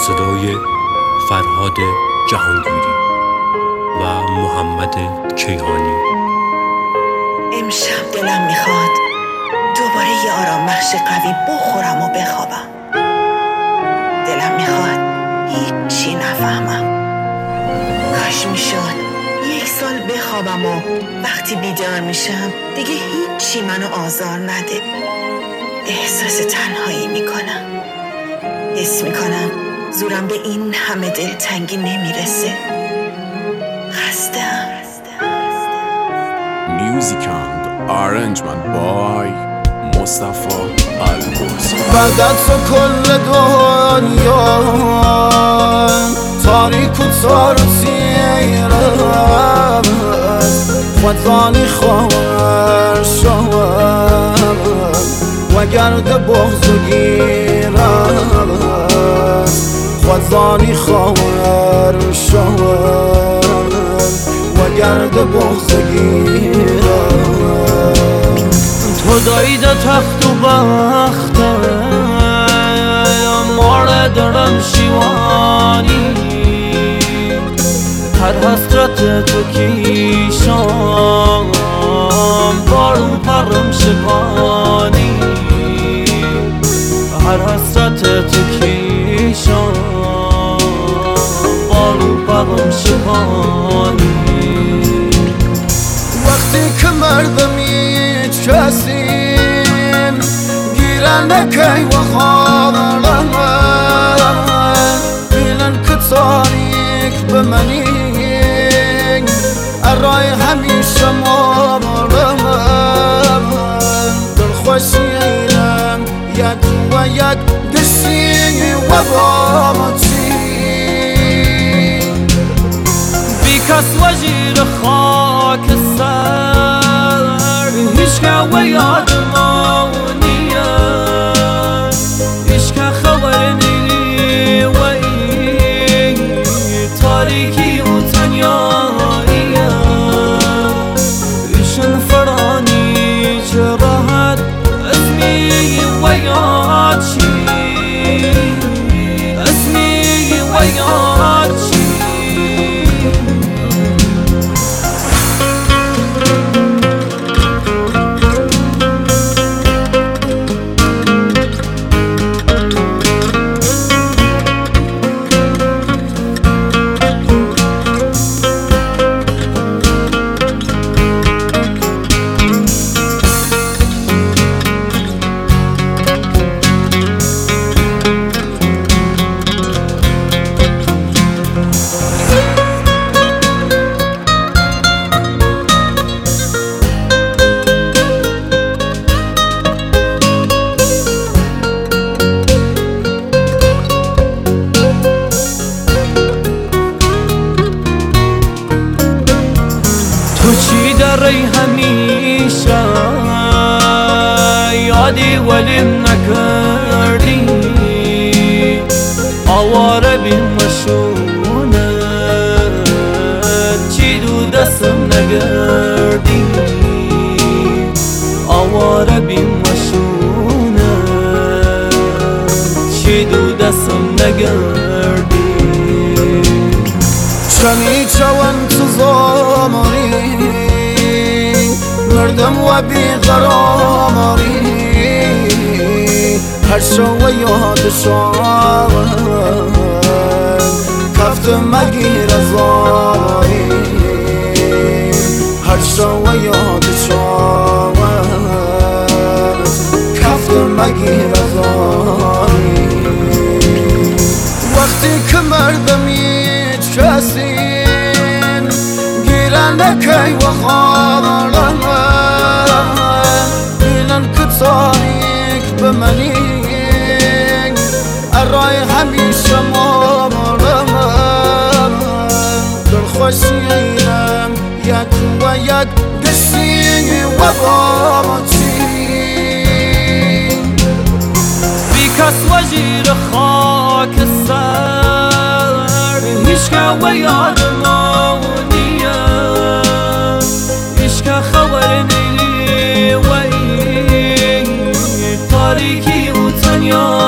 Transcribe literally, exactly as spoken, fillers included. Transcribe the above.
صدای فرهاد جهانگیری و محمد کیهانی. امشب دلم میخواد دوباره یه آرام بخش قوی بخورم و بخوابم. دلم میخواد هیچی نفهمم. کاش میشد یک سال بخوابم و وقتی بیدار میشم دیگه هیچی منو آزار نده. احساس تنهایی میکنم. حس میکنم زورم به این همه دلتنگی نمیرسه. خسته‌ام. Music and arrangement by مصطفی الگوز. بعد از تو کل دنیا تاریک و تارسیرم خودانی خواهر شوم و گرد بغض و گیرم خودانی خواهر شوم و گرد بغض و گیرم. تو دایی ده تخت و بختم مار درم شیوانی هر حسرت تو کیشم بارو پرم شبانی هر حسرت تو کیشم بارو پرم شبانی. وقتی که مردمی کسیم گیرنده کی و خواهرم بیلن که تاریک به منی ارای همیشه مارم دل خوشی اینم یک و یک گشی و باتی بی کس وزیر خاک سر عشق و یاد مونیه عشق خبر نیلی و ای تاریکی و تنیاییه ایشن فرانی چه راحت اسمی و یاد چی اسمی و یاد چی. تو چی داری همیشه یادی ولیم نکردی آواره بی مشونه چی دو دستم نگردی آواره بی مشونه چی دو دستم نگردی. چنی چون تو زمانی مردم و بیقراری هر شو یاد شام کفت مگیر زاری هر شو یاد شام کفت مگیر زاری. وقتی که مردمی کسین گیرنده کی و خواهرم بیلن که تاریک به منی ارای همیشه مارم دل خوشی اینم یک و یک گشی و باتی بی کس وزیر خاک سر عشق و یاد مونیه عشق خبر نیلی و ای تاریکی و تنیا